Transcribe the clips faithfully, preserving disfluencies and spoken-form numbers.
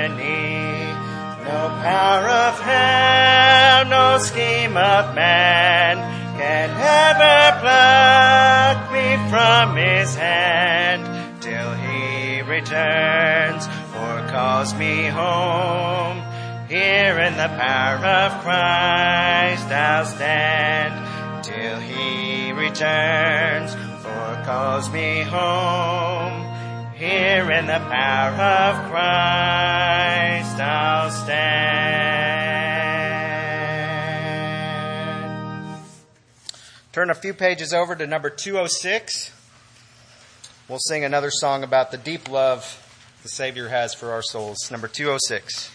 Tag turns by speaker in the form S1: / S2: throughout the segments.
S1: agony. No power of hell, no scheme of man can ever pluck me from his hand till he returns or calls me home. Here in the power of Christ I'll stand till he returns or calls me home. Here in the power of Christ I'll stand. Turn a few pages over to number two oh six. We'll sing another song about the deep love the Savior has for our souls. Number two oh six.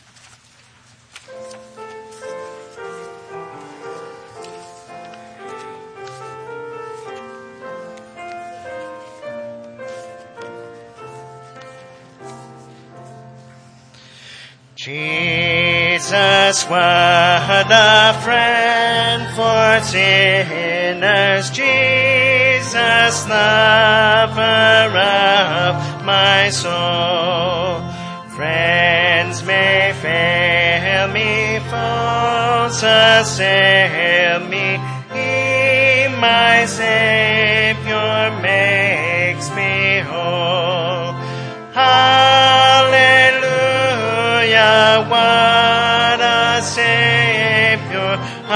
S1: Jesus, what a friend for sinners. Jesus, lover of my soul. Friends may fail me, foes assail me. He, my Savior, makes me whole. Hallelujah, what a Savior.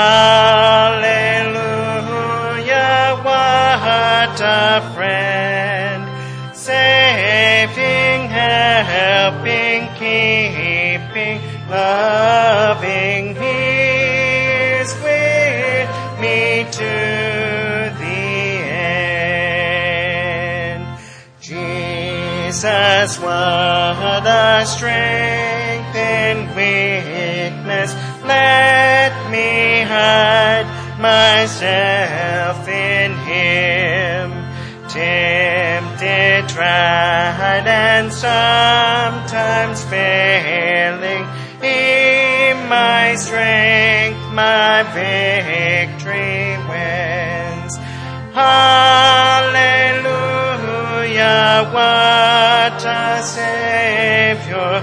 S1: Hallelujah, what a friend. Saving, helping, keeping, loving. He is with me to the end. Jesus, what a strength in weakness. Let me hide myself in him. Tempted, tried, and sometimes failing. He, my strength, my victory wins. Hallelujah, what a Savior.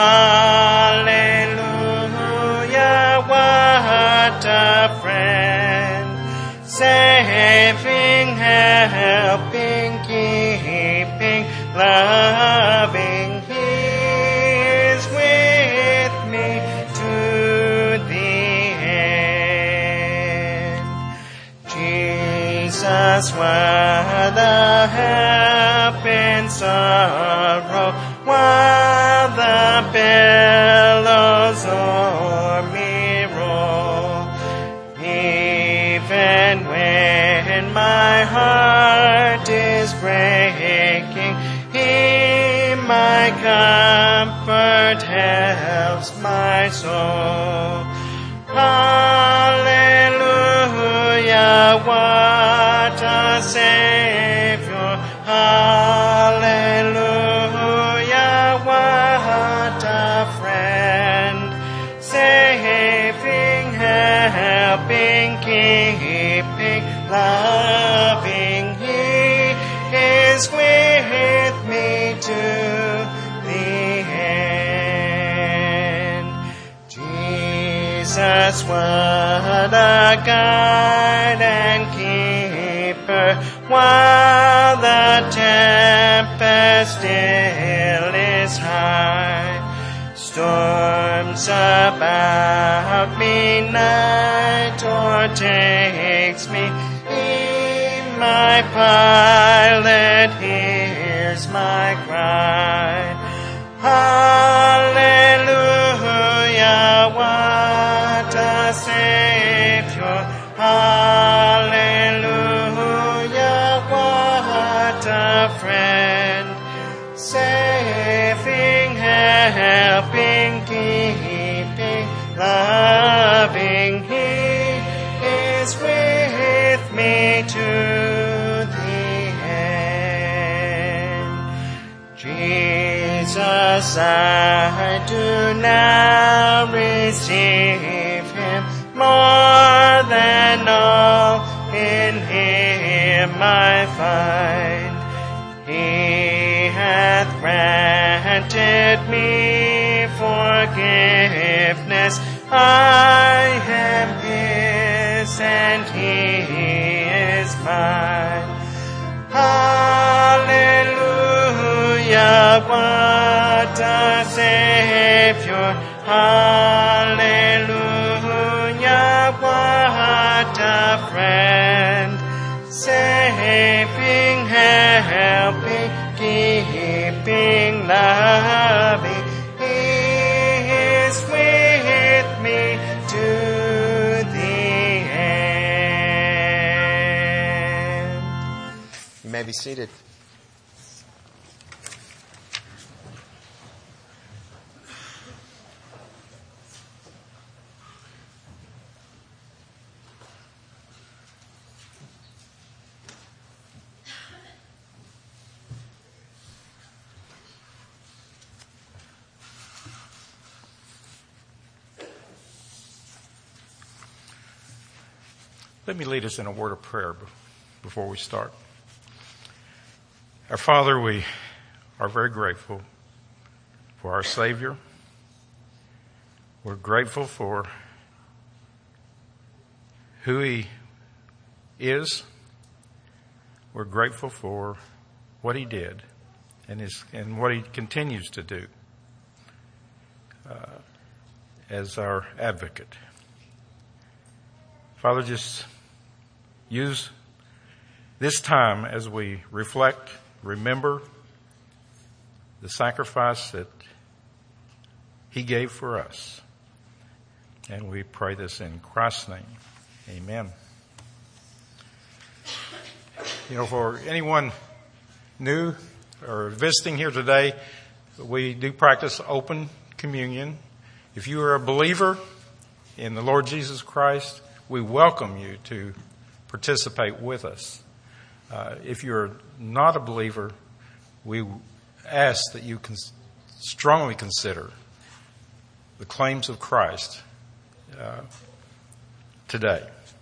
S1: Hallelujah, what a friend. Saving, helping, keeping, loving. He is with me to the end. Jesus, what a help in sorrow, while the billows o'er me roll. Even when my heart is breaking, he, my comfort, helps my soul. Hallelujah, what a Savior. Hallelujah, what a friend. Saving, helping, keeping, loving. He is with me to the end. Jesus, what a guide and keeper, while the tempest still is high. Storms about me, night o'ertakes me. He, my pilot, hears my cry. Hallelujah, what a Savior. Hallelujah, what a friend. Saving, helping, keeping, loving. He is with me to the end. Jesus, I do now receive him. More than all in him I find. He hath granted me forgiveness. I am his and he is mine. Hallelujah, what a Savior. Hallelujah, what a friend. Saving, helping, keeping, loving. He is with me to the end. You may be seated.
S2: Let me lead us in a word of prayer before we start. Our Father, we are very grateful for our Savior. We're grateful for who He is. We're grateful for what He did and his and what He continues to do uh, as our advocate. Father, just use this time as we reflect, remember the sacrifice that He gave for us. And we pray this in Christ's name. Amen. You know, for anyone new or visiting here today, we do practice open communion. If you are a believer in the Lord Jesus Christ, we welcome you to participate with us. Uh, if you're not a believer, we ask that you can strongly consider the claims of Christ uh, today.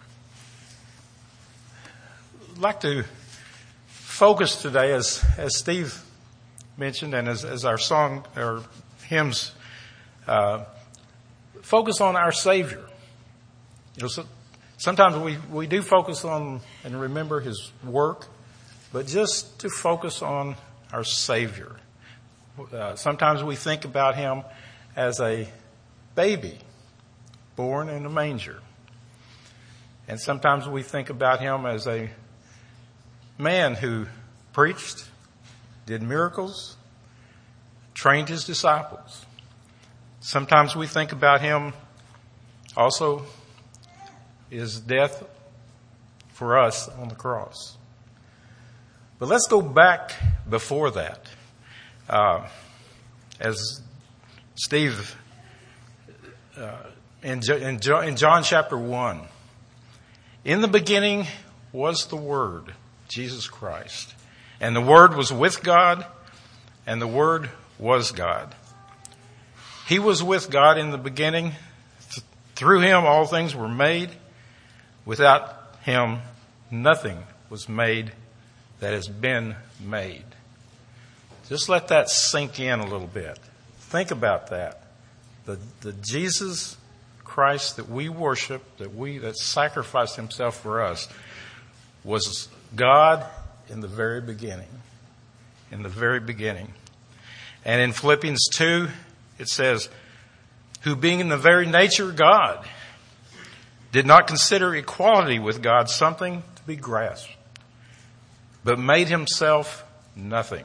S2: I'd like to focus today, as as Steve mentioned, and as, as our song or hymns uh, focus on our Savior. You know, so sometimes we, we do focus on and remember His work, but just to focus on our Savior. Uh, sometimes we think about Him as a baby born in a manger. And sometimes we think about Him as a man who preached, did miracles, trained His disciples. Sometimes we think about Him also His death for us on the cross. But let's go back before that. Uh, as Steve, uh, in, in, in John chapter one, in the beginning was the Word, Jesus Christ. And the Word was with God, and the Word was God. He was with God in the beginning. Through Him all things were made. Without Him, nothing was made that has been made. Just let that sink in a little bit. Think about that. The, the Jesus Christ that we worship, that we that sacrificed Himself for us, was God in the very beginning. In the very beginning. And in Philippians two, it says, who being in the very nature God, did not consider equality with God something to be grasped, but made Himself nothing.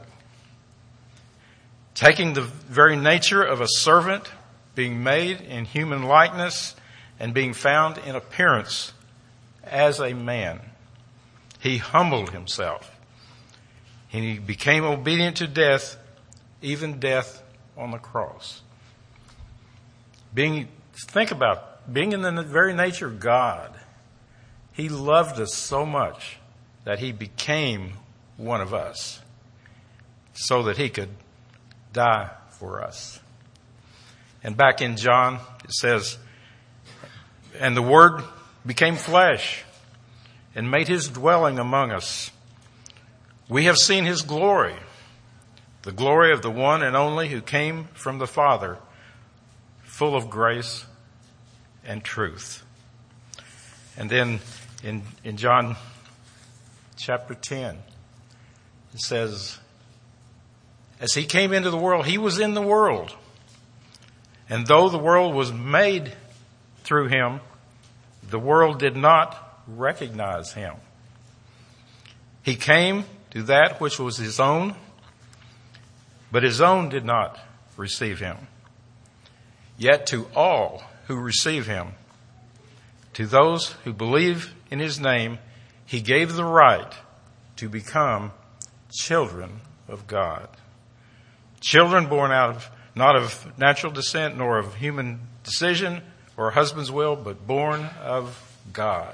S2: Taking the very nature of a servant, being made in human likeness, and being found in appearance as a man, He humbled Himself. And He became obedient to death, even death on the cross. Being, think about being in the very nature of God, He loved us so much that He became one of us so that He could die for us. And back in John, it says, and the Word became flesh and made His dwelling among us. We have seen His glory, the glory of the one and only who came from the Father, full of grace and truth. And then in, in John chapter ten, it says, as he came into the world, he was in the world. And though the world was made through him, the world did not recognize him. He came to that which was his own, but his own did not receive him. Yet to all who receive him, to those who believe in his name, he gave the right to become children of God. Children born out of, not of natural descent, nor of human decision or husband's will, but born of God.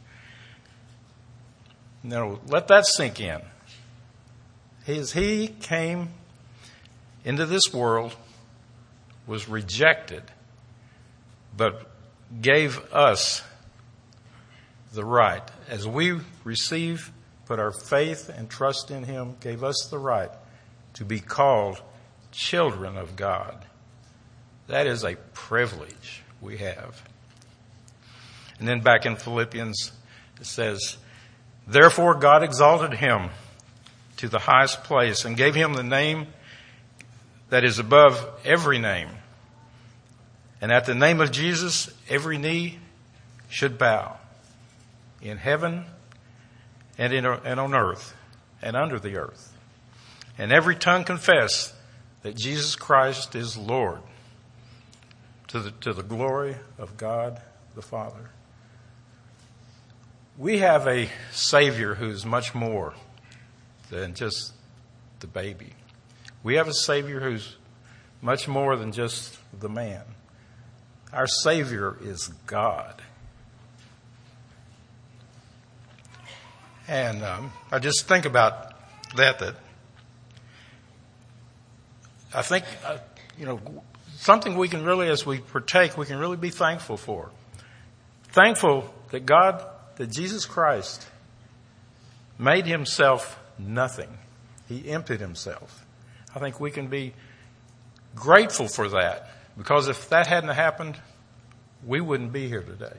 S2: Now, let that sink in. As he came into this world, was rejected, but gave us the right. As we receive, put our faith and trust in him, gave us the right to be called children of God. That is a privilege we have. And then back in Philippians, it says, therefore God exalted him to the highest place and gave him the name that is above every name. And at the name of Jesus, every knee should bow in heaven and, in, and on earth and under the earth. And every tongue confess that Jesus Christ is Lord, to the, to the glory of God the Father. We have a Savior who's much more than just the baby. We have a Savior who's much more than just the man. Our Savior is God. And um, I just think about that, that I think, uh, you know, something we can really, as we partake, we can really be thankful for. Thankful that God, that Jesus Christ made himself nothing. He emptied himself. I think we can be grateful for that, because if that hadn't happened, we wouldn't be here today.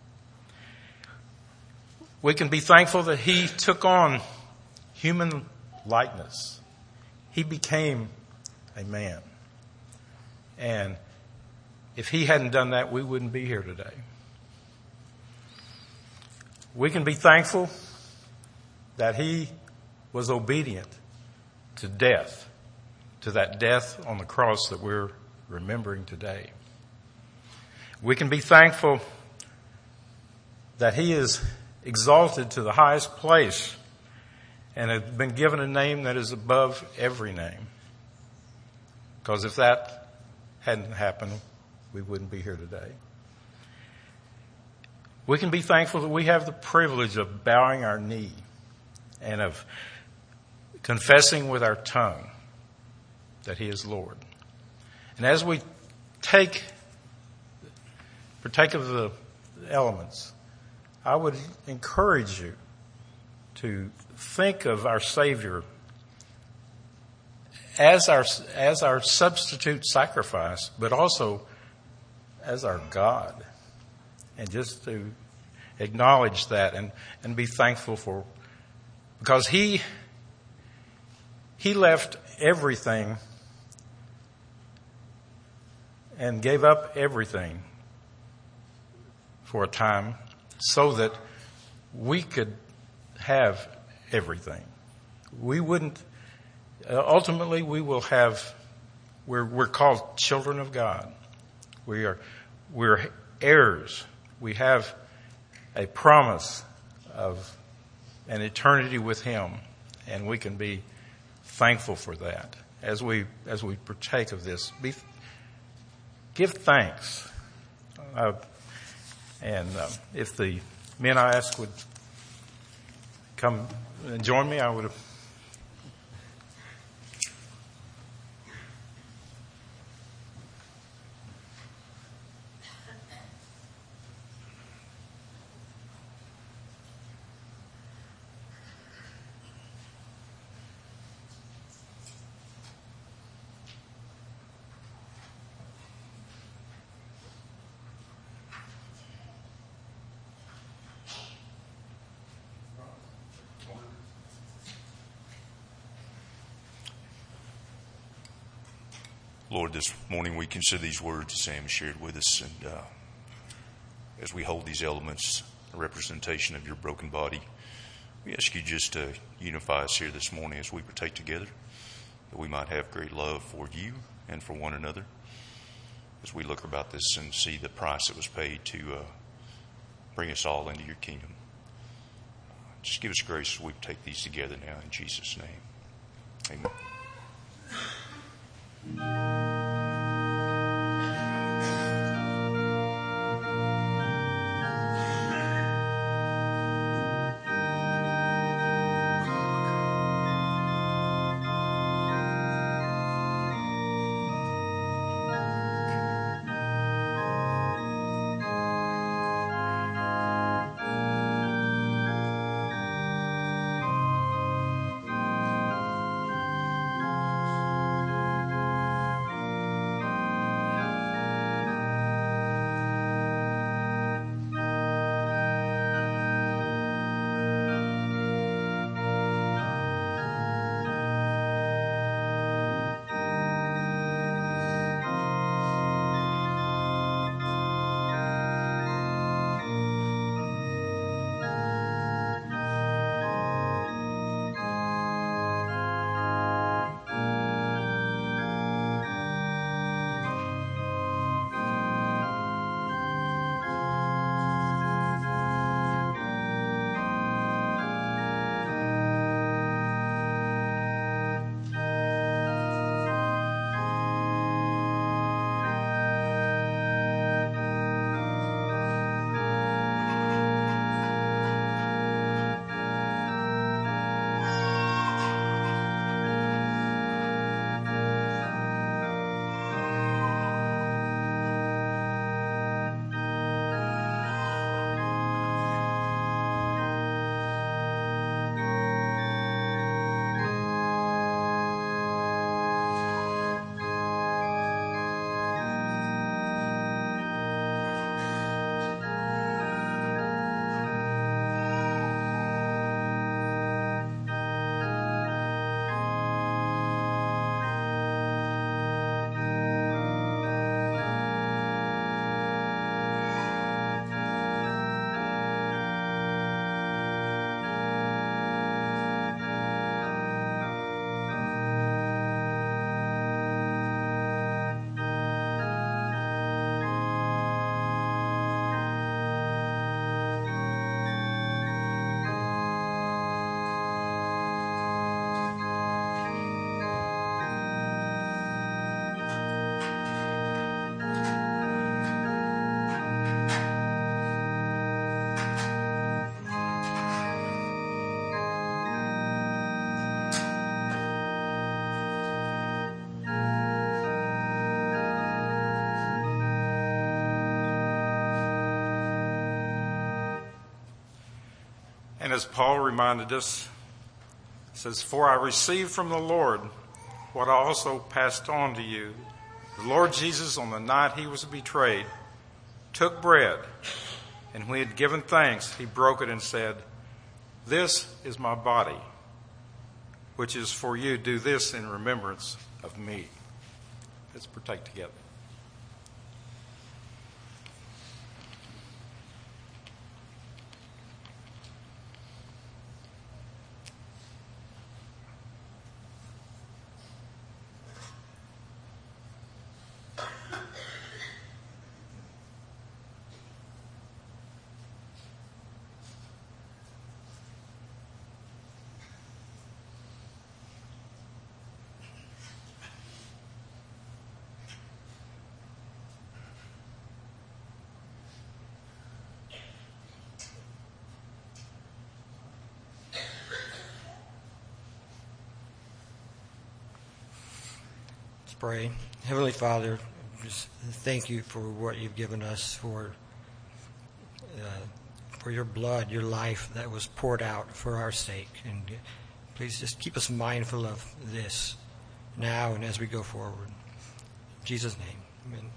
S2: We can be thankful that he took on human likeness. He became a man. And if he hadn't done that, we wouldn't be here today. We can be thankful that he was obedient to death, to that death on the cross that we're remembering today. We can be thankful that he is exalted to the highest place and has been given a name that is above every name. Because if that hadn't happened, we wouldn't be here today. We can be thankful that we have the privilege of bowing our knee and of confessing with our tongue that he is Lord. And as we take, partake of the elements, I would encourage you to think of our Savior as our, as our substitute sacrifice, but also as our God. And just to acknowledge that and, and be thankful for, because he, he left everything and gave up everything for a time so that we could have everything. We wouldn't, uh, ultimately we will have, we're, we're called children of God. We are, we're heirs. We have a promise of an eternity with him, and we can be thankful for that. As we, as we partake of this, be, give thanks. Uh, and uh, if the men I asked would come and join me, I would have.
S3: Lord, this morning we consider these words that Sam has shared with us, and uh, as we hold these elements, a representation of your broken body, we ask you just to unify us here this morning as we partake together, that we might have great love for you and for one another, as we look about this and see the price that was paid to uh, bring us all into your kingdom. Just give us grace as we take these together now in Jesus' name. Amen.
S2: And as Paul reminded us, it says, "For I received from the Lord what I also passed on to you. The Lord Jesus, on the night he was betrayed, took bread, and when he had given thanks, he broke it and said, 'This is my body, which is for you. Do this in remembrance of me.'" Let's partake together.
S4: Pray. Heavenly Father, just thank you for what you've given us, for uh, for your blood, your life that was poured out for our sake. And please just keep us mindful of this now and as we go forward. In Jesus' name, amen.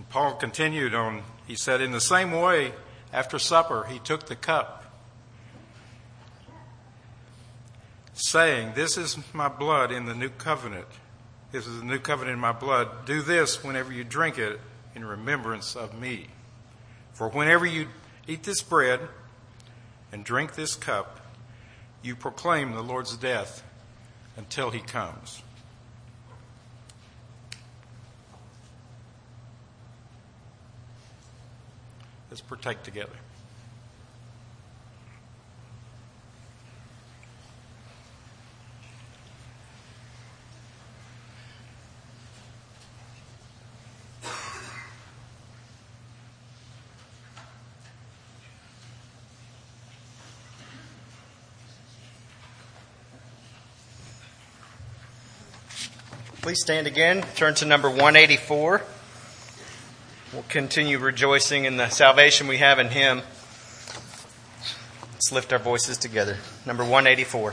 S2: And Paul continued on, he said, in the same way, after supper, he took the cup, saying, this is my blood in the new covenant. This is the new covenant in my blood. Do this whenever you drink it in remembrance of me. For whenever you eat this bread and drink this cup, you proclaim the Lord's death until he comes. Let's partake together.
S1: Please stand again. Turn to number one eighty-four. We'll continue rejoicing in the salvation we have in Him. Let's lift our voices together. Number one eighty-four.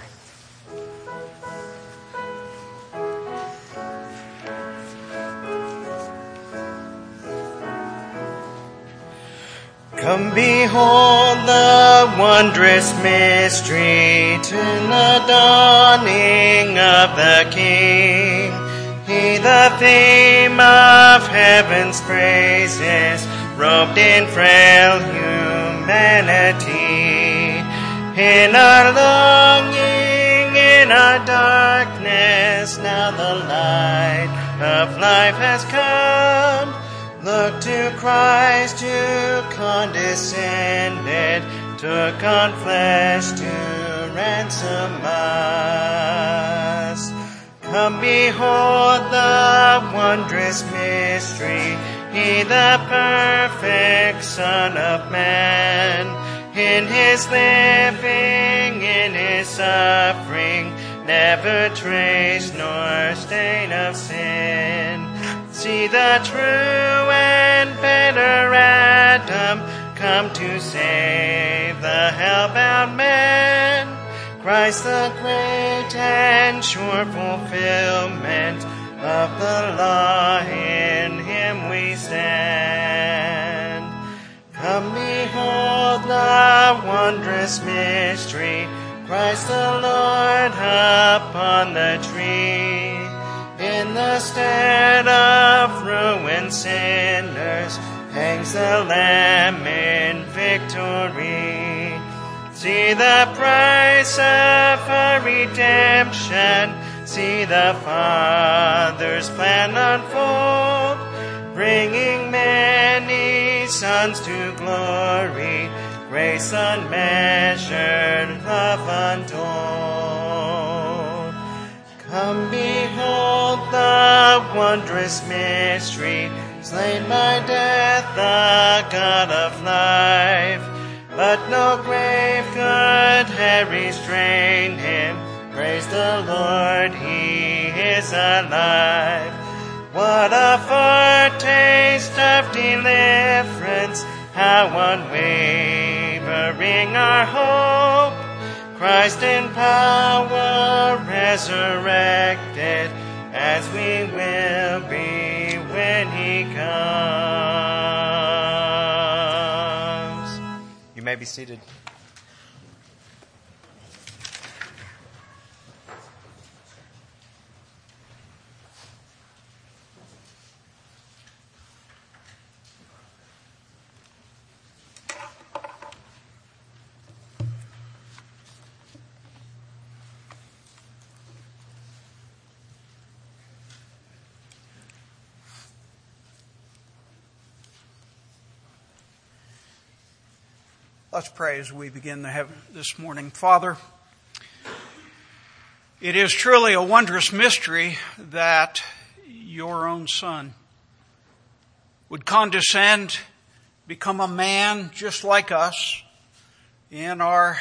S1: Come behold the wondrous mystery to the dawning of the King. He the theme of heaven's praises, robed in frail humanity. In our longing, in our darkness, now the light of life has come. Look to Christ who condescended, took on flesh to ransom us. Come behold the wondrous mystery, He the perfect Son of Man. In His living, in His suffering, never trace nor stain of sin. See the true and better Adam come to save the hell-bound man. Christ the great and sure fulfillment of the law, in Him we stand. Come behold the wondrous mystery, Christ the Lord upon the tree. In the stead of ruined sinners hangs the Lamb in victory. See the price of our redemption, see the Father's plan unfold, bringing many sons to glory, grace unmeasured, love untold. Come behold the wondrous mystery, slain by death, the God of life. But no grave could have restrained Him. Praise the Lord, He is alive. What a foretaste of deliverance, how unwavering our hope. Christ in power resurrected, as we will be when He comes. You may be seated.
S5: Let's pray as we begin to have this morning. Father, it is truly a wondrous mystery that your own Son would condescend, become a man just like us in our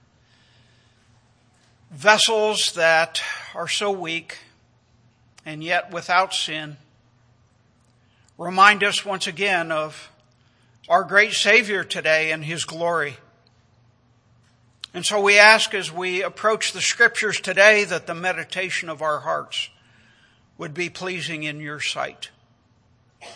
S5: vessels that are so weak and yet without sin. Remind us once again of our great Savior today and His glory. And so we ask as we approach the Scriptures today that the meditation of our hearts would be pleasing in your sight.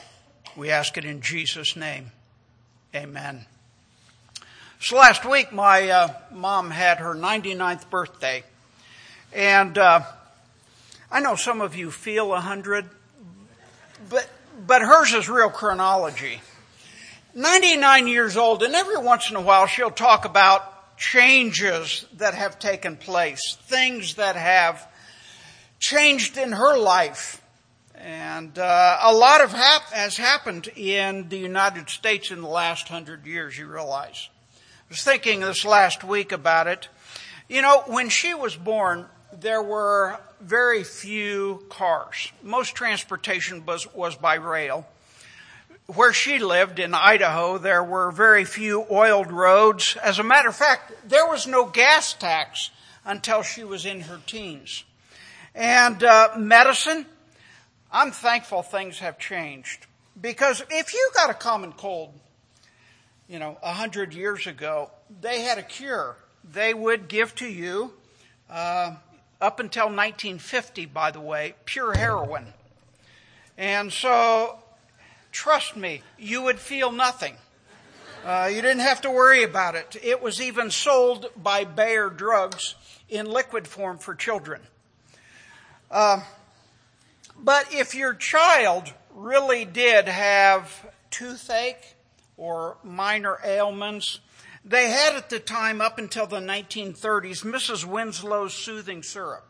S5: We ask it in Jesus' name. Amen. So last week, my uh, mom had her ninety-ninth birthday. And uh, I know some of you feel one hundred, but, but hers is real chronology. ninety-nine years old, and every once in a while she'll talk about changes that have taken place, things that have changed in her life. And uh, a lot of hap- has happened in the United States in the last hundred years, you realize. I was thinking this last week about it. You know, when she was born, there were very few cars. Most transportation was, was by rail. Where she lived in Idaho, there were very few oiled roads. As a matter of fact, there was no gas tax until she was in her teens. And uh, medicine, I'm thankful things have changed. Because if you got a common cold, you know, a hundred years ago, they had a cure. They would give to you, uh, up until nineteen fifty, by the way, pure heroin. And so, trust me, you would feel nothing. Uh, you didn't have to worry about it. It was even sold by Bayer Drugs in liquid form for children. Uh, but if your child really did have toothache or minor ailments, they had at the time, up until the nineteen thirties, Missus Winslow's soothing syrup.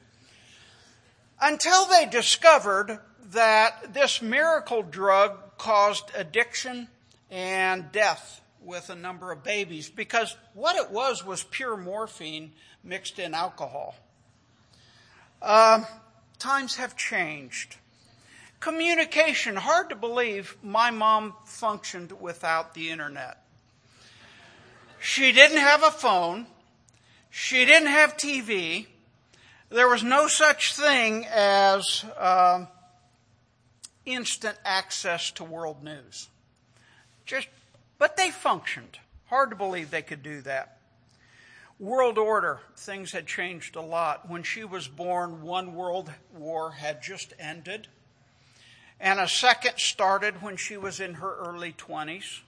S5: Until they discovered that this miracle drug caused addiction and death with a number of babies, because what it was was pure morphine mixed in alcohol. Uh, times have changed. Communication, hard to believe my mom functioned without the internet. She didn't have a phone. She didn't have T V. There was no such thing as uh, instant access to world news. Just, but they functioned. Hard to believe they could do that. World order, things had changed a lot. When she was born, one world war had just ended, and a second started when she was in her early twenties.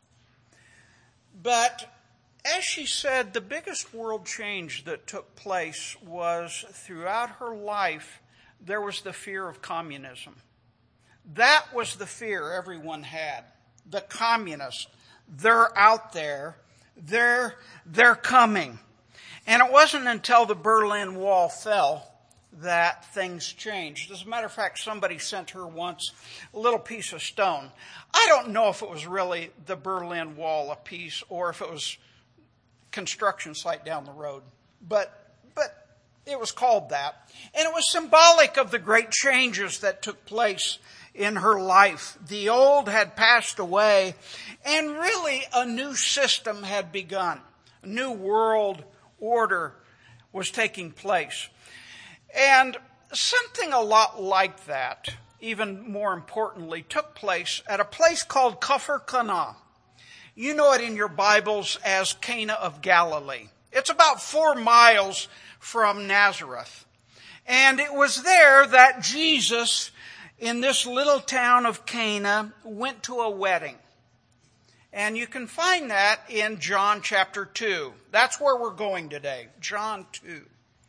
S5: But as she said, the biggest world change that took place was throughout her life, there was the fear of communism. That was the fear everyone had. The communists, they're out there. They're, they're coming. And it wasn't until the Berlin Wall fell that things changed. As a matter of fact, somebody sent her once a little piece of stone. I don't know if it was really the Berlin Wall, a piece, or if it was construction site down the road. But, but it was called that. And it was symbolic of the great changes that took place in her life. The old had passed away, and really a new system had begun. A new world order was taking place. And something a lot like that, even more importantly, took place at a place called Kfar Cana. You know it in your Bibles as Cana of Galilee. It's about four miles from Nazareth. And it was there that Jesus, in this little town of Cana, went to a wedding. And you can find that in John chapter two. That's where we're going today, John two.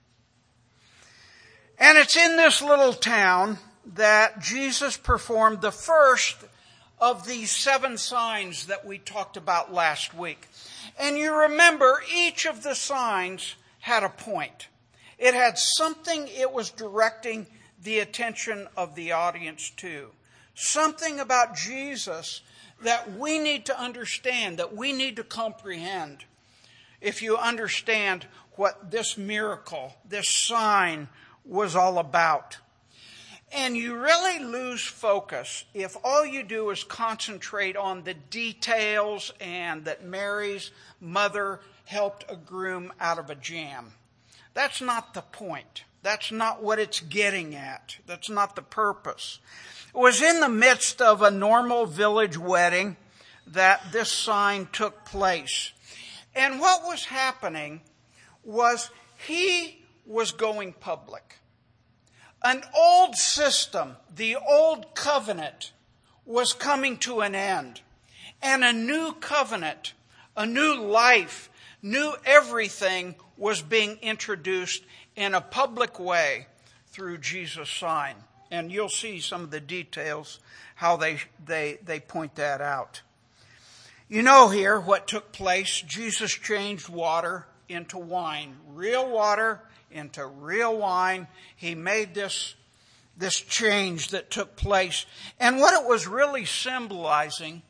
S5: And it's in this little town that Jesus performed the first of these seven signs that we talked about last week. And you remember each of the signs had a point. It had something it was directing the attention of the audience to. Something about Jesus that we need to understand, that we need to comprehend if you understand what this miracle, this sign was all about. And you really lose focus if all you do is concentrate on the details and that Mary's mother helped a groom out of a jam. That's not the point. That's not what it's getting at. That's not the purpose. It was in the midst of a normal village wedding that this sign took place. And what was happening was he was going public. An old system, the old covenant, was coming to an end. And a new covenant, a new life, new everything was being introduced in a public way through Jesus' sign. And you'll see some of the details, how they, they, they point that out. You know here what took place. Jesus changed water into wine. Real water into real wine. He made this, this change that took place. And what it was really symbolizing,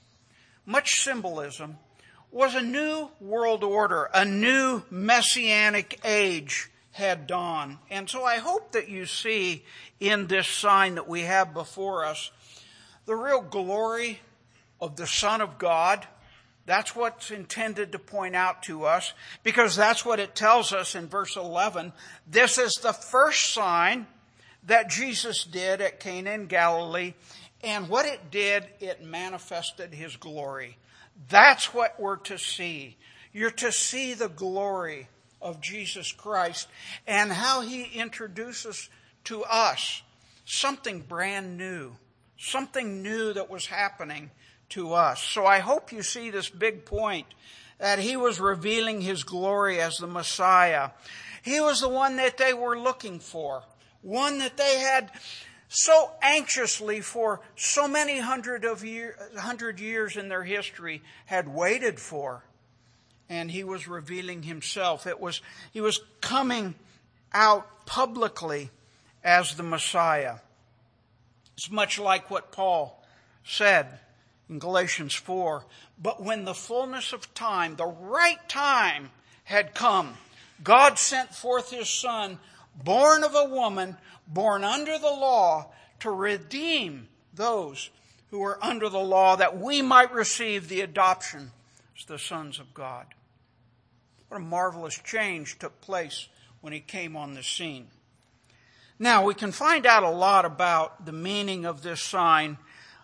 S5: much symbolism, was a new world order, a new messianic age had dawned. And so I hope that you see in this sign that we have before us the real glory of the Son of God. That's what's intended to point out to us, because that's what it tells us in verse eleven. This is the first sign that Jesus did at Cana in Galilee. And what it did, it manifested his glory. That's what we're to see. You're to see the glory of Jesus Christ and how he introduces to us something brand new, something new that was happening to us. So I hope you see this big point that he was revealing his glory as the Messiah. He was the one that they were looking for, one that they had so anxiously for so many hundred of year, hundred years in their history had waited for. And he was revealing himself. It was, he was coming out publicly as the Messiah. It's much like what Paul said in Galatians four. But when the fullness of time, the right time had come, God sent forth his Son, born of a woman, born under the law, to redeem those who were under the law, that we might receive the adoption as the sons of God. What a marvelous change took place when he came on the scene. Now, we can find out a lot about the meaning of this sign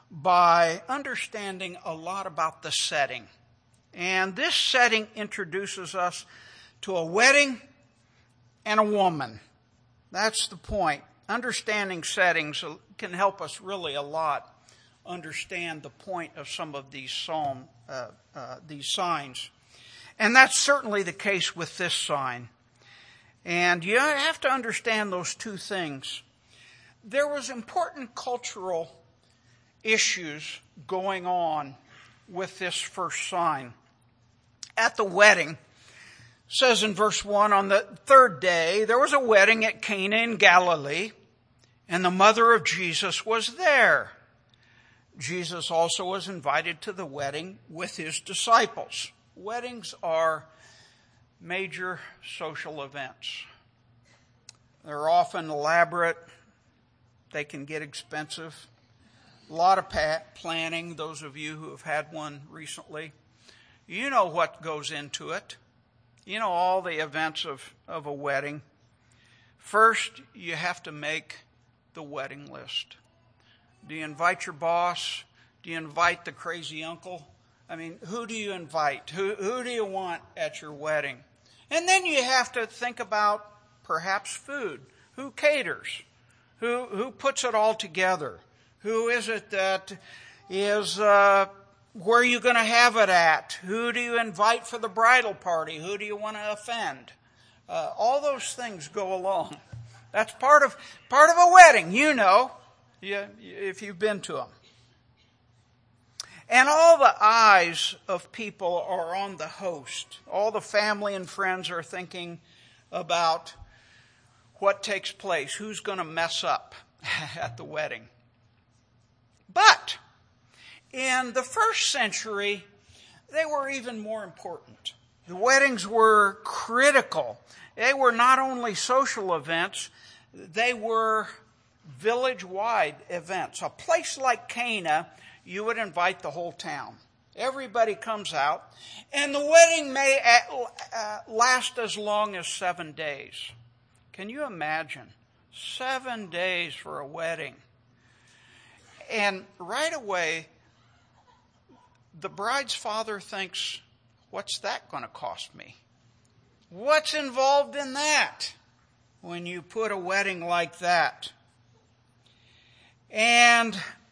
S5: by understanding a lot about the setting. And this setting introduces us to a wedding and a woman. That's the point. Understanding settings can help us really a lot understand the point of some of these psalm, uh, uh, these signs. And that's certainly the case with this sign. And you have to understand those two things. There was important cultural issues going on with this first sign. At the wedding, says in verse one, on the third day, there was a wedding at Cana in Galilee, and the mother of Jesus was there. Jesus also was invited to the wedding with his disciples. Weddings are major social events. They're often elaborate. They can get expensive. A lot of planning, those of you who have had one recently. You know what goes into it. You know all the events of, of a wedding. First, you have to make the wedding list. Do you invite your boss? Do you invite the crazy uncle? I mean, who do you invite? Who, who do you want at your wedding? And then you have to think about perhaps food. Who caters? Who, who puts it all together? Who is it that is... Uh, Where are you going to have it at? Who do you invite for the bridal party? Who do you want to offend? Uh, all those things go along. That's part of part of a wedding, you know, you, if you've been to them. And all the eyes of people are on the host. All the family and friends are thinking about what takes place, who's going to mess up at the wedding. But in the first century, they were even more important. The weddings were critical. They were not only social events, they were village-wide events. A place like Cana, you would invite the whole town. Everybody comes out, and the wedding may last as long as seven days. Can you imagine? Seven days for a wedding. And right away, the bride's father thinks, what's that going to cost me? What's involved in that when you put a wedding like that? And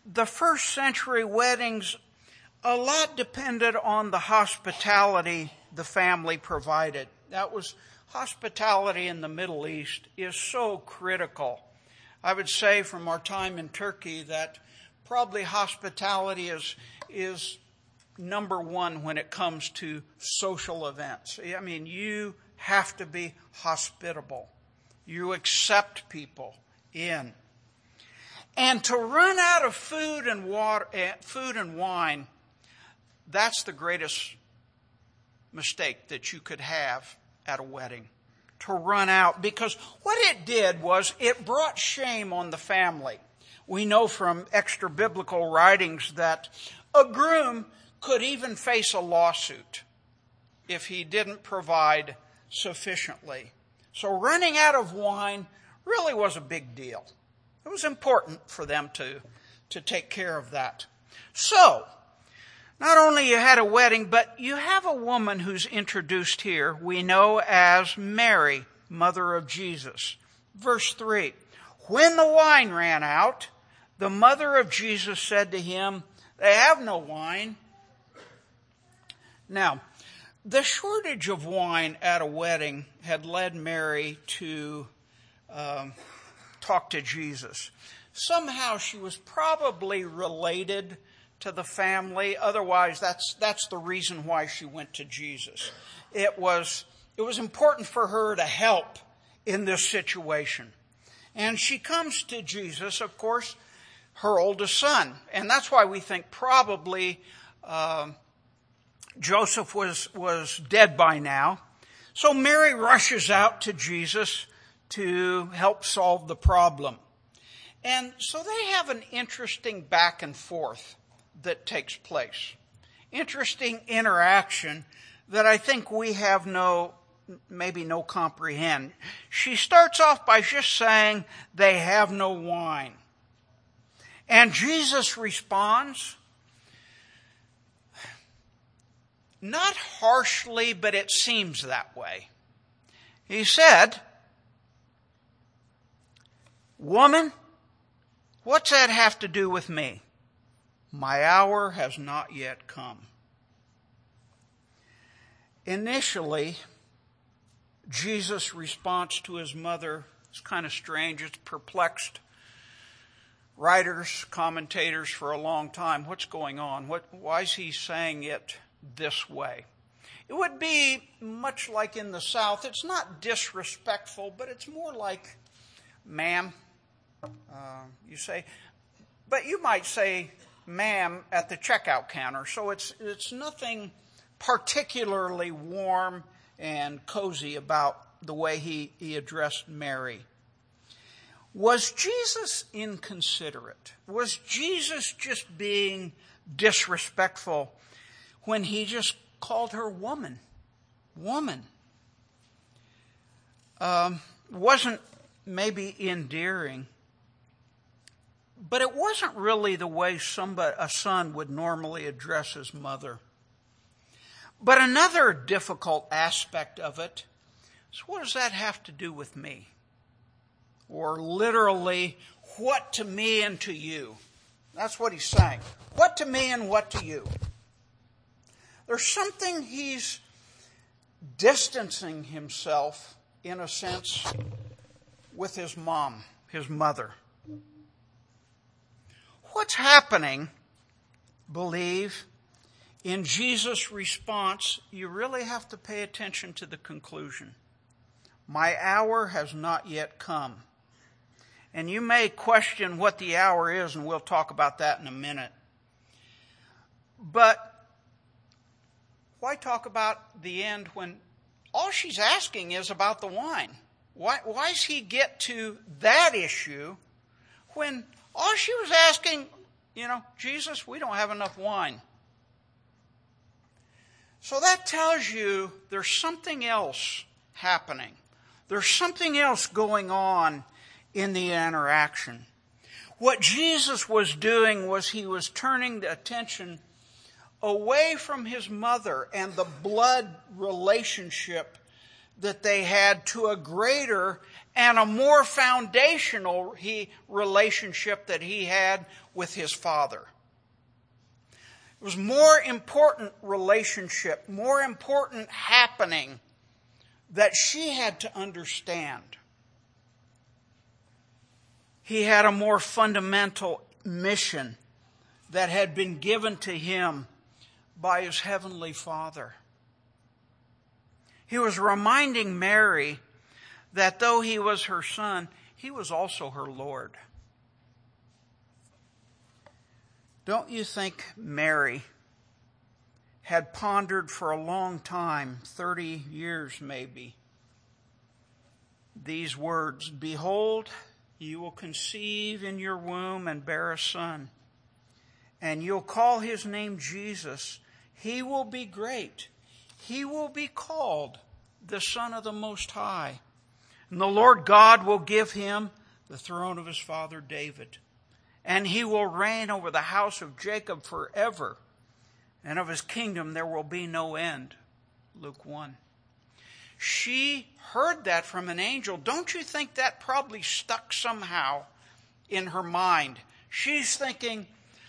S5: the first century weddings, a lot depended on the hospitality the family provided. That was hospitality in the Middle East is so critical. I would say from our time in Turkey that probably hospitality is is number one when it comes to social events. I mean, you have to be hospitable. You accept people in. And to run out of food and water, food and wine, that's the greatest mistake that you could have at a wedding. To run out. Because what it did was it brought shame on the family. We know from extra biblical writings that a groom could even face a lawsuit if he didn't provide sufficiently. So running out of wine really was a big deal. It was important for them to, to take care of that. So, not only you had a wedding, but you have a woman who's introduced here, we know as Mary, mother of Jesus. Verse three, when the wine ran out, the mother of Jesus said to him, they have no wine. Now, the shortage of wine at a wedding had led Mary to um, talk to Jesus. Somehow she was probably related to the family. Otherwise, that's that's the reason why she went to Jesus. It was it was important for her to help in this situation. And she comes to Jesus, of course, her oldest son. And that's why we think probably uh, Joseph was, was dead by now. So Mary rushes out to Jesus to help solve the problem. And so they have an interesting back and forth that takes place. Interesting interaction that I think we have no, maybe no comprehend. She starts off by just saying, they have no wine. And Jesus responds, not harshly, but it seems that way. He said, woman, what's that have to do with me? My hour has not yet come. Initially, Jesus' response to his mother is kind of strange. It's perplexed writers, commentators for a long time. What's going on? What, why is he saying it this way? It would be much like in the South. It's not disrespectful, but it's more like, ma'am, uh, you say, but you might say, ma'am, at the checkout counter. So it's it's nothing particularly warm and cozy about the way he, he addressed Mary. Was Jesus inconsiderate? Was Jesus just being disrespectful when he just called her woman? Woman. Um, wasn't maybe endearing, but it wasn't really the way somebody, a son would normally address his mother. But another difficult aspect of it is, what does that have to do with me? Or literally, what to me and to you? That's what he's saying. What to me and what to you? There's something he's distancing himself, in a sense, with his mom, his mother. What's happening, believe, in Jesus' response, you really have to pay attention to the conclusion. My hour has not yet come. And you may question what the hour is, and we'll talk about that in a minute. But why talk about the end when all she's asking is about the wine? Why, why does he get to that issue when all she was asking, you know, Jesus, we don't have enough wine. So that tells you there's something else happening. There's something else going on in the interaction. What Jesus was doing was he was turning the attention away from his mother and the blood relationship that they had to a greater and a more foundational he, relationship that he had with his Father. It was more important relationship, more important happening that she had to understand. He had a more fundamental mission that had been given to him by his heavenly Father. He was reminding Mary that though he was her son, he was also her Lord. Don't you think Mary had pondered for a long time, thirty years maybe, these words, "Behold, you will conceive in your womb and bear a son, and you'll call his name Jesus. He will be great. He will be called the Son of the Most High. And the Lord God will give him the throne of his father David. And he will reign over the house of Jacob forever. And of his kingdom there will be no end." Luke one. She heard that from an angel. Don't you think that probably stuck somehow in her mind? She's thinking,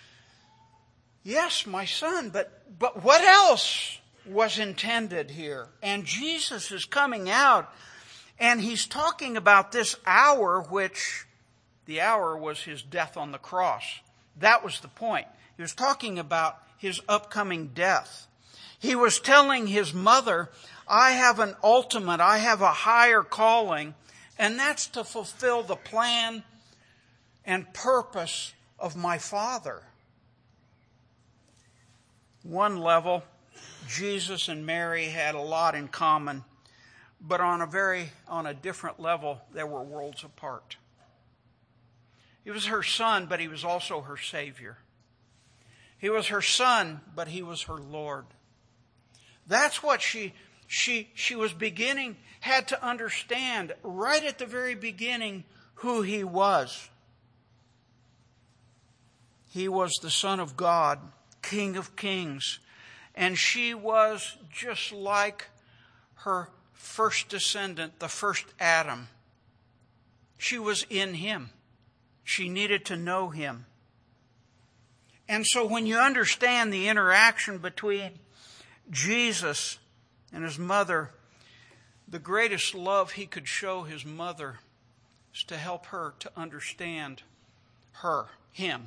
S5: yes, my son, but, but what else was intended here? And Jesus is coming out, and he's talking about this hour, which the hour was his death on the cross. That was the point. He was talking about his upcoming death. He was telling his mother, I have an ultimate, I have a higher calling, and that's to fulfill the plan and purpose of my Father. One level, Jesus and Mary had a lot in common, but on a very, on a different level, they were worlds apart. He was her son, but he was also her Savior. He was her son, but he was her Lord. That's what she, she, she was beginning, had to understand right at the very beginning who he was. He was the Son of God, King of Kings. And she was just like her first descendant, the first Adam. She was in him. She needed to know him. And so when you understand the interaction between Jesus and his mother, the greatest love he could show his mother is to help her to understand her, him.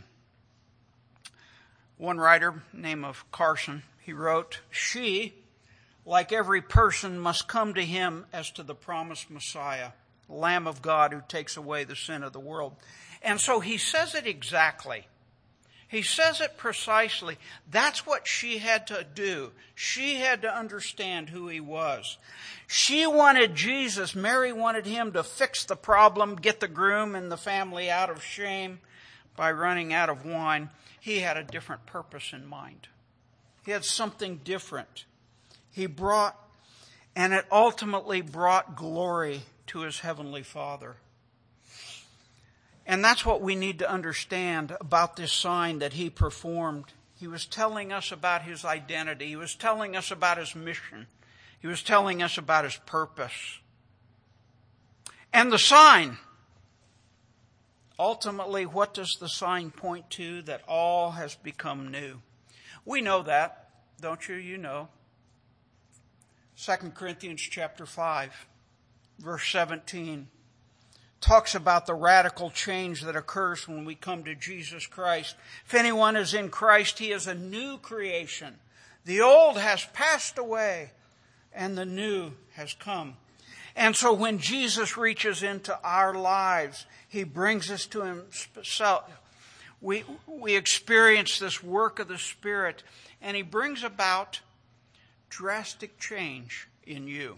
S5: One writer, name of Carson, he wrote, "She, like every person, must come to him as to the promised Messiah, the Lamb of God who takes away the sin of the world." And so he says it exactly. He says it precisely. That's what she had to do. She had to understand who he was. She wanted Jesus, Mary wanted him to fix the problem, get the groom and the family out of shame by running out of wine. He had a different purpose in mind. He had something different. He brought, and it ultimately brought glory to his heavenly Father. And that's what we need to understand about this sign that he performed. He was telling us about his identity. He was telling us about his mission. He was telling us about his purpose. And the sign, ultimately, what does the sign point to? That all has become new. We know that, don't you? You know. Second Corinthians chapter five, verse seventeen. Talks about the radical change that occurs when we come to Jesus Christ. If anyone is in Christ, he is a new creation. The old has passed away and the new has come. And so when Jesus reaches into our lives, he brings us to himself. We, we experience this work of the Spirit, and he brings about drastic change in you.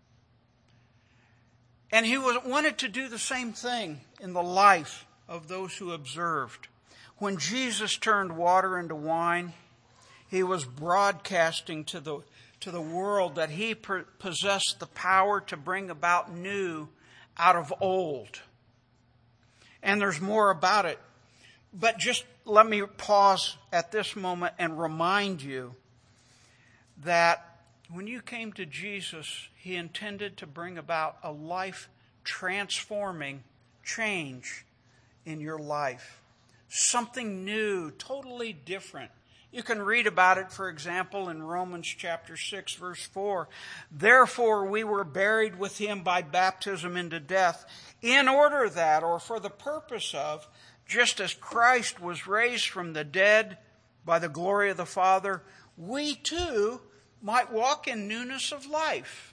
S5: And he was, wanted to do the same thing in the life of those who observed. When Jesus turned water into wine, he was broadcasting to the, to the world that he per, possessed the power to bring about new out of old. And there's more about it. But just let me pause at this moment and remind you that When you came to Jesus, He intended to bring about a life-transforming change in your life. Something new, totally different. You can read about it, for example, in Romans chapter six, verse four. Therefore we were buried with Him by baptism into death, in order that, or for the purpose of, just as Christ was raised from the dead by the glory of the Father, we too might walk in newness of life.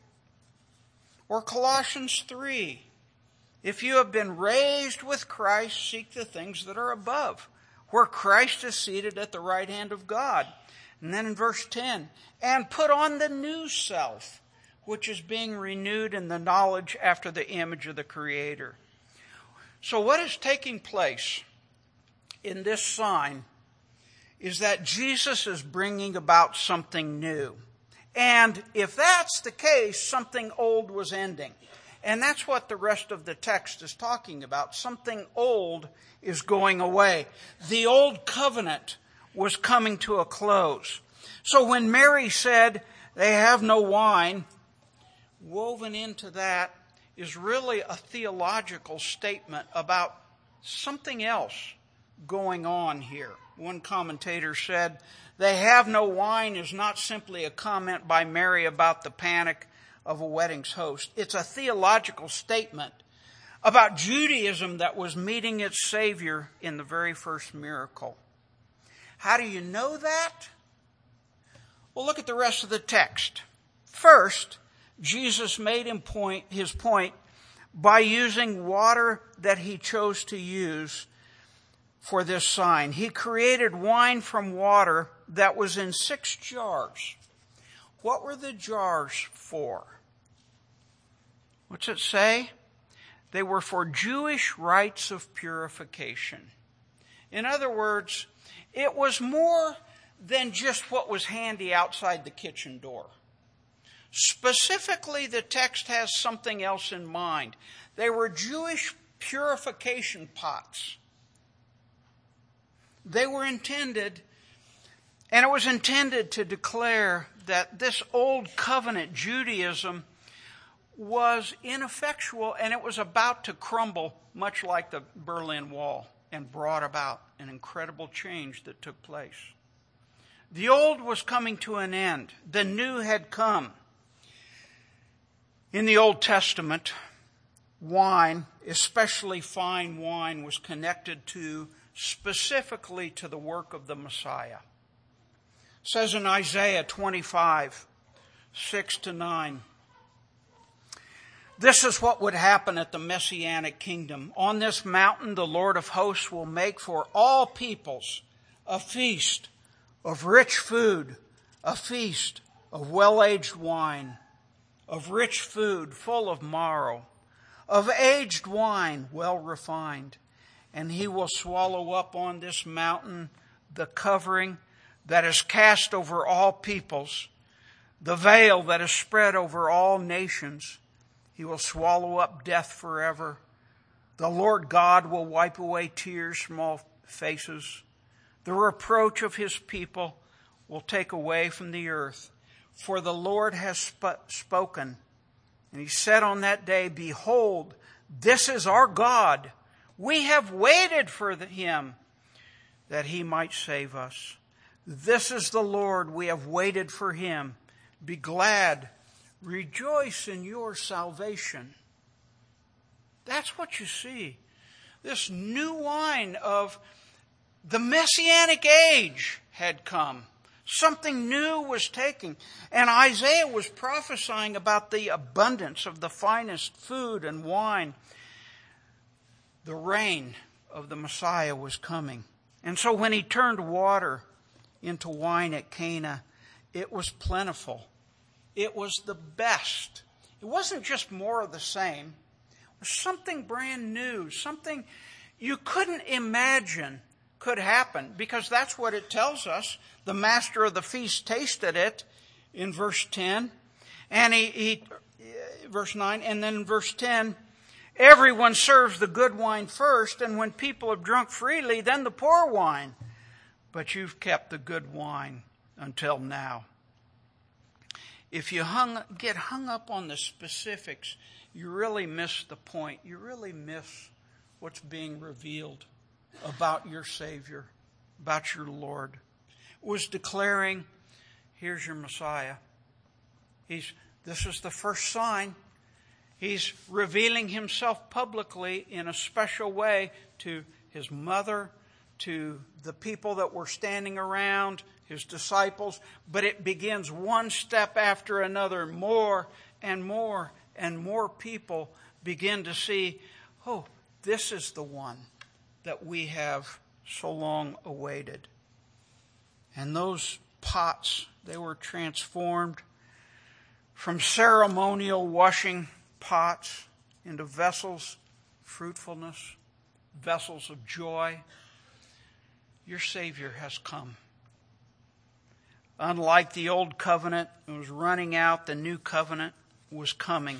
S5: Or Colossians three. If you have been raised with Christ, seek the things that are above, where Christ is seated at the right hand of God. And then in verse ten, and put on the new self, which is being renewed in the knowledge after the image of the Creator. So what is taking place in this sign is that Jesus is bringing about something new. And if that's the case, something old was ending. And that's what the rest of the text is talking about. Something old is going away. The old covenant was coming to a close. So when Mary said they have no wine, woven into that is really a theological statement about something else going on here. One commentator said, they have no wine is not simply a comment by Mary about the panic of a wedding's host. It's a theological statement about Judaism that was meeting its Savior in the very first miracle. How do you know that? Well, look at the rest of the text. First, Jesus made him point, his point by using water that he chose to use for this sign. He created wine from water that was in six jars. What were the jars for? What's it say? They were for Jewish rites of purification. In other words, it was more than just what was handy outside the kitchen door. Specifically, the text has something else in mind. They were Jewish purification pots. They were intended, and it was intended to declare that this old covenant Judaism was ineffectual and it was about to crumble, much like the Berlin Wall, and brought about an incredible change that took place. The old was coming to an end. The new had come. In the Old Testament, wine, especially fine wine, was connected to, specifically to the work of the Messiah. It says in Isaiah twenty-five, six to nine, this is what would happen at the Messianic kingdom. On this mountain, the Lord of hosts will make for all peoples a feast of rich food, a feast of well-aged wine, of rich food full of marrow, of aged wine well refined. And he will swallow up on this mountain the covering that is cast over all peoples, the veil that is spread over all nations. He will swallow up death forever. The Lord God will wipe away tears from all faces. The reproach of his people will take away from the earth. For the Lord has sp- spoken. And he said on that day, behold, this is our God. We have waited for the, him that he might save us. This is the Lord. We have waited for him. Be glad. Rejoice in your salvation. That's what you see. This new wine of the Messianic age had come. Something new was taking. And Isaiah was prophesying about the abundance of the finest food and wine. The reign of the Messiah was coming. And so when he turned water into wine at Cana, it was plentiful. It was the best. It wasn't just more of the same. It was something brand new, something you couldn't imagine could happen, because that's what it tells us. The master of the feast tasted it in verse ten, and he, he verse nine, and then in verse ten, everyone serves the good wine first, and when people have drunk freely, then the poor wine. But you've kept the good wine until now. if you hung, get hung up on the specifics, you really miss the point. You really miss what's being revealed about your Savior, about your Lord. It was declaring, here's your Messiah. He's, this is the first sign. He's revealing himself publicly in a special way to his mother, to the people that were standing around, his disciples. But it begins one step after another. More and more and more people begin to see, oh, this is the one that we have so long awaited. And those pots, they were transformed from ceremonial washing pots into vessels of fruitfulness, vessels of joy. Your Savior has come. Unlike the old covenant, it was running out, the new covenant was coming.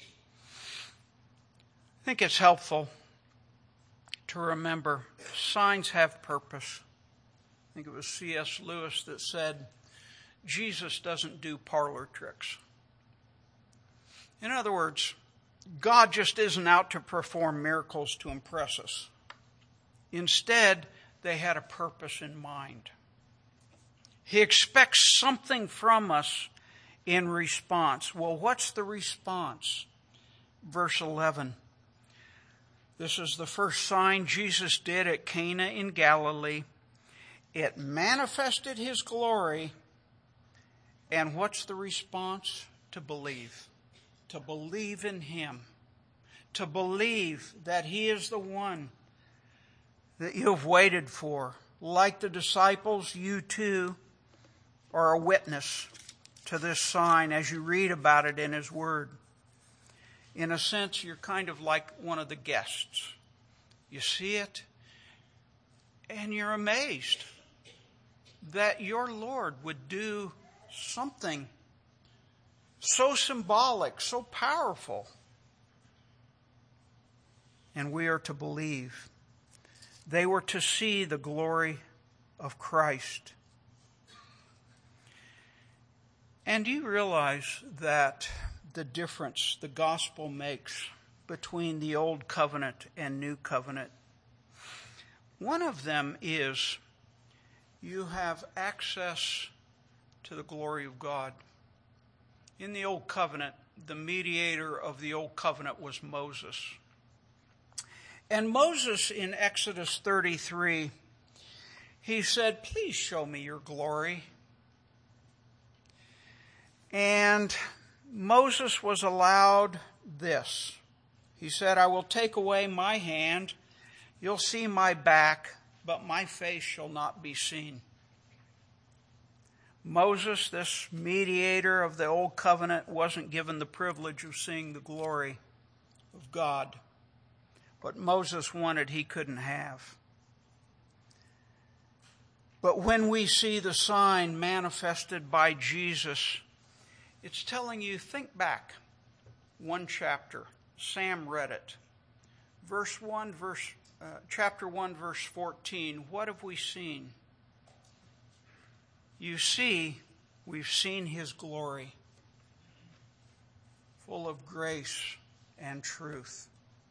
S5: I think it's helpful to remember signs have purpose. I think it was C S Lewis that said, Jesus doesn't do parlor tricks. In other words, God just isn't out to perform miracles to impress us. Instead, they had a purpose in mind. He expects something from us in response. Well, what's the response? Verse eleven. This is the first sign Jesus did at Cana in Galilee. It manifested his glory. And what's the response? To believe. To believe in him. To believe that he is the one that you have waited for. Like the disciples, you too are a witness to this sign as you read about it in his word. In a sense, you're kind of like one of the guests. You see it, and you're amazed that your Lord would do something so symbolic, so powerful. And we are to believe. They were to see the glory of Christ. And do you realize that the difference the gospel makes between the old covenant and new covenant? One of them is you have access to the glory of God. In the old covenant, the mediator of the old covenant was Moses. And Moses in Exodus thirty-three, he said, please show me your glory. And Moses was allowed this. He said, I will take away my hand. You'll see my back, but my face shall not be seen. Moses, this mediator of the old covenant, wasn't given the privilege of seeing the glory of God. What Moses wanted, he couldn't have. But when we see the sign manifested by Jesus, it's telling you, think back one chapter. Sam read it. Verse one, verse, uh, chapter one, verse fourteen. What have we seen? You see, we've seen his glory, full of grace and truth.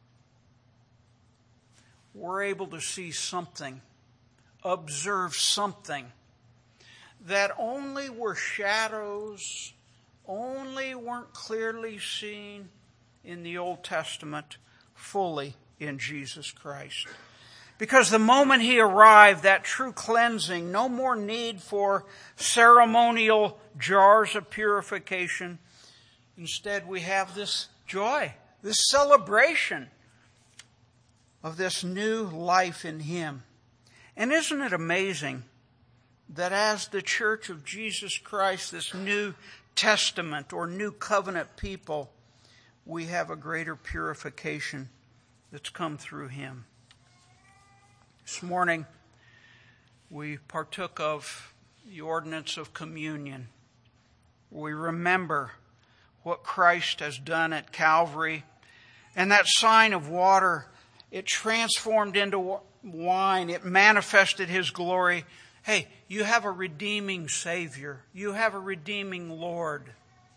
S5: We're able to see something, observe something that only were shadows, only weren't clearly seen in the Old Testament, fully in Jesus Christ. Because the moment he arrived, that true cleansing, no more need for ceremonial jars of purification. Instead, we have this joy, this celebration of this new life in him. And isn't it amazing that as the Church of Jesus Christ, this New Testament or New Covenant people, we have a greater purification that's come through him. This morning, we partook of the ordinance of communion. We remember what Christ has done at Calvary. And that sign of water, it transformed into wine. It manifested his glory. Hey, you have a redeeming Savior. You have a redeeming Lord.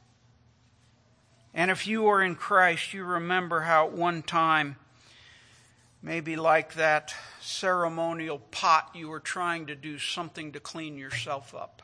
S5: And if you are in Christ, you remember how at one time, maybe like that ceremonial pot, you were trying to do something to clean yourself up.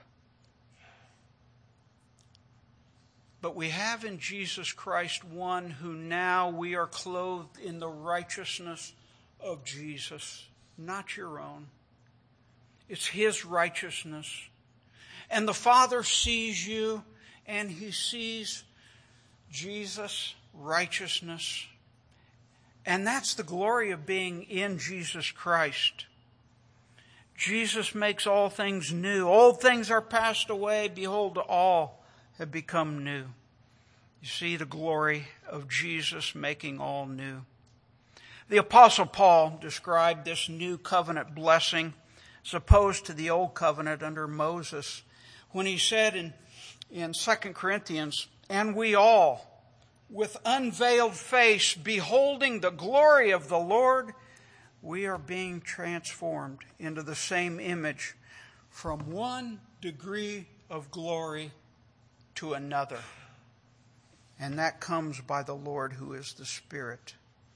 S5: But we have in Jesus Christ one who now we are clothed in the righteousness of Jesus, not your own. It's His righteousness. And the Father sees you, and He sees Jesus' righteousness. And that's the glory of being in Jesus Christ. Jesus makes all things new. Old things are passed away. Behold, all have become new. You see the glory of Jesus making all new. The Apostle Paul described this new covenant blessing as opposed to the old covenant under Moses when he said in, in Second Corinthians, and we all, with unveiled face, beholding the glory of the Lord, we are being transformed into the same image from one degree of glory to another. And that comes by the Lord who is the Spirit.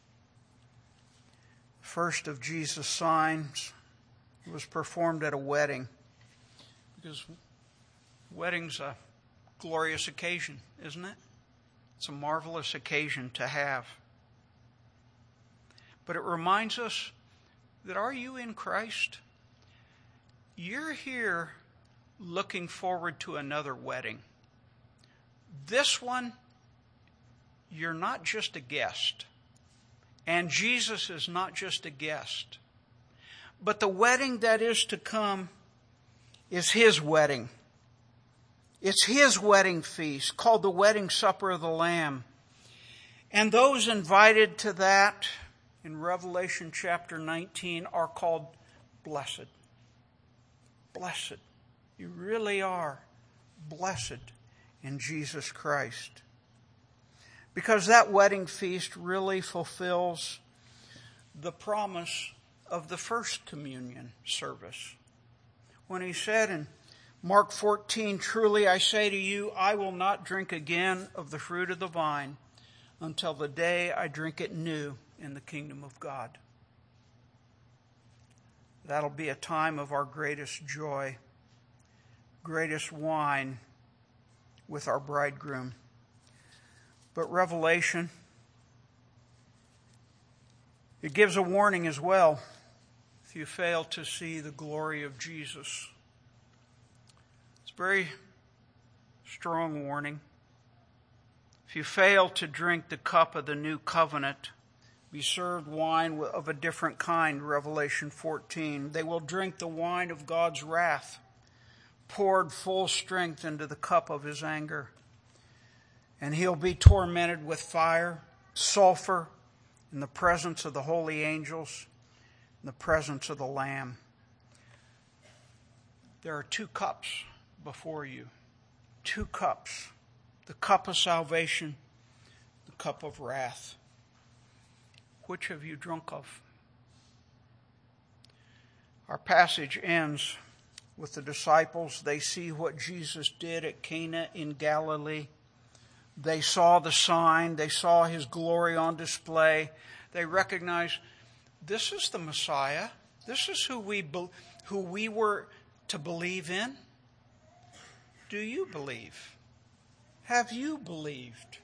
S5: First of Jesus' signs was performed at a wedding, because wedding's a glorious occasion, isn't it? It's a marvelous occasion to have. But it reminds us that are you in Christ? You're here looking forward to another wedding. This one, you're not just a guest. And Jesus is not just a guest. But the wedding that is to come is His wedding. It's His wedding feast called the Wedding Supper of the Lamb. And those invited to that in Revelation chapter nineteen are called blessed. Blessed. You really are blessed in Jesus Christ. Because that wedding feast really fulfills the promise of the first communion service. When He said in Mark fourteen, truly I say to you, I will not drink again of the fruit of the vine until the day I drink it new in the kingdom of God. That'll be a time of our greatest joy, greatest wine with our bridegroom. But Revelation, it gives a warning as well if you fail to see the glory of Jesus. It's a very strong warning. If you fail to drink the cup of the new covenant, be served wine of a different kind, Revelation fourteen. They will drink the wine of God's wrath, poured full strength into the cup of His anger. And he'll be tormented with fire, sulfur, in the presence of the holy angels, in the presence of the Lamb. There are two cups before you. Two cups. The cup of salvation, the cup of wrath. Which have you drunk of? Our passage ends with the disciples. They see what Jesus did at Cana in Galilee. They saw the sign. They saw His glory on display. They recognized this is the Messiah. This is who we be, who we were to believe in. Do you believe? Have you believed?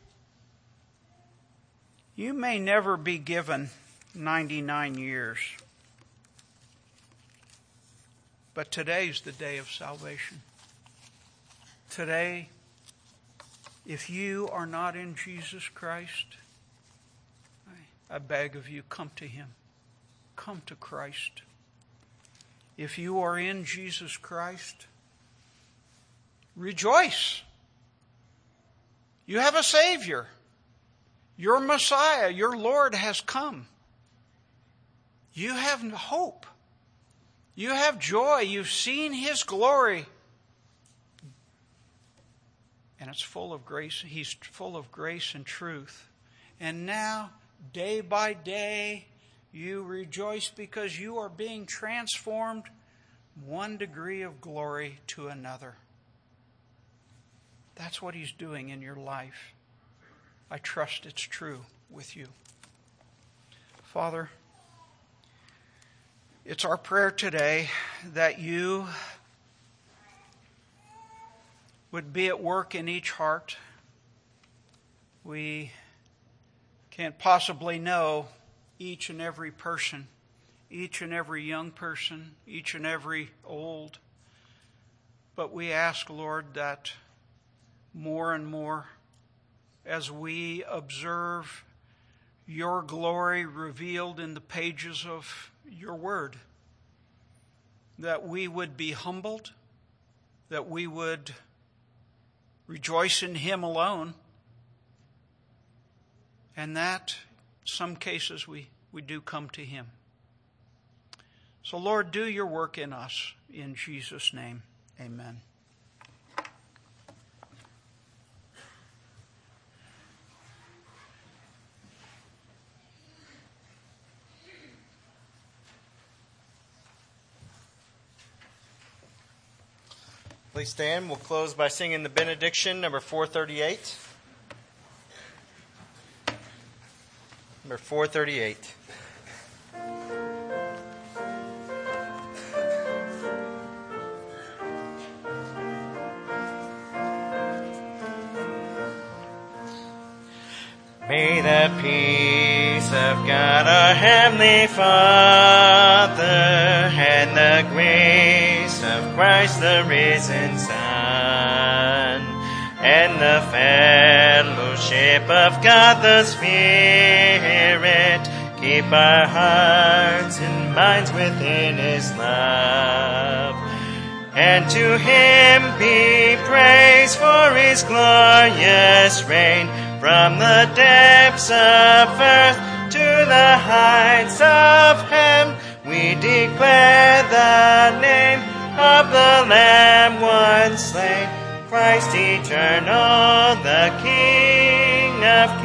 S5: You may never be given ninety-nine years. But today's the day of salvation. Today, if you are not in Jesus Christ, I beg of you, come to Him. Come to Christ. If you are in Jesus Christ, rejoice. You have a Savior. Your Messiah, your Lord has come. You have hope. You have joy. You've seen His glory. And it's full of grace. He's full of grace and truth. And now, day by day, you rejoice because you are being transformed one degree of glory to another. That's what He's doing in your life. I trust it's true with you. Father, it's our prayer today that you would be at work in each heart. We can't possibly know each and every person, each and every young person, each and every old. But we ask, Lord, that more and more as we observe your glory revealed in the pages of your word, that we would be humbled, that we would rejoice in him alone, and that in some cases we, we do come to him. So Lord, do your work in us. In Jesus' name, amen.
S1: Please stand. We'll close by singing the benediction, number four thirty-eight. Number four thirty-eight. May the peace of God our Heavenly Father and the grace of Christ the risen Son and the fellowship of God the Spirit keep our hearts and minds within His love. And to Him be praise for His glorious reign from the depths of earth to the heights of heaven. We declare the name of the Lamb once slain, Christ eternal, the King of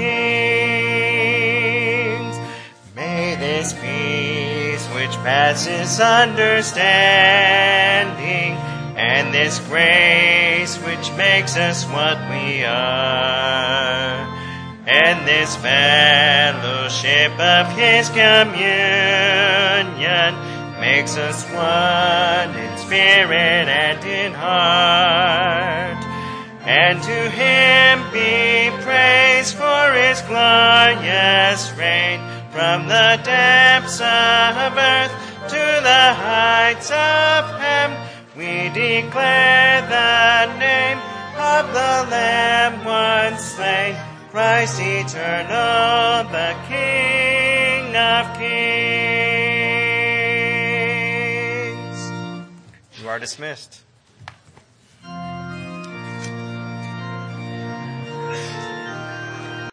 S1: kings. May this peace which passes understanding and this grace which makes us what we are, and this fellowship of His communion makes us one in spirit and in heart. And to Him be praise for His glorious reign from the depths of earth to the heights of heaven. We declare the name of the Lamb once slain, Christ eternal, the King of kings. You are dismissed.